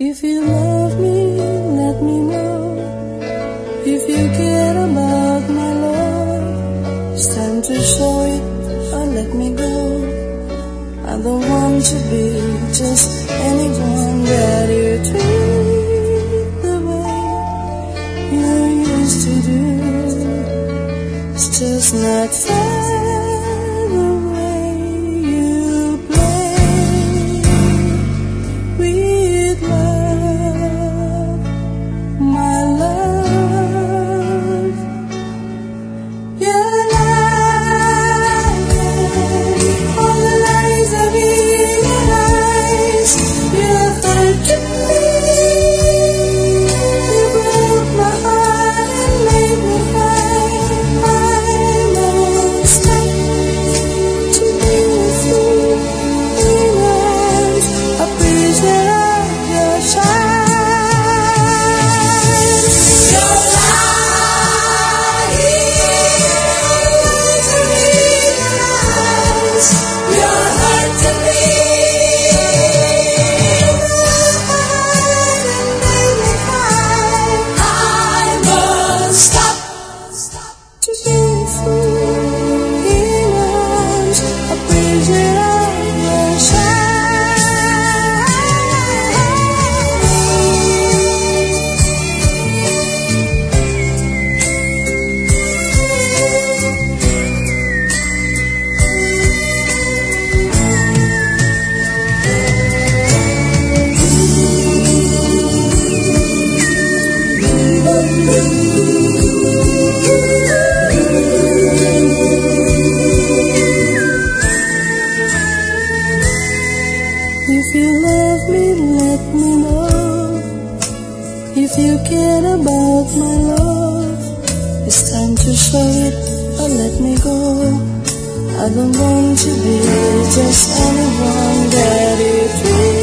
If you love me, let me know. If you care about my love, it's time to show it or let me go. I don't want to be just anyone that you treat the way you used to do. It's just not fair the way you play with love, my love. You're lying, all the lies I realize. You're hurting me. You broke my heart and made me cry. I'm all stuck to be with you in arms, a prisoner of your child. You're lying, lies I realize. You're hurting me. You broke my heart and made me cry. I won't stop to be with you in arms, a prisoner of your child. If you love me, let me know. If you care about my love, it's time to show it or let me go. I don't want to be just anyone that you treat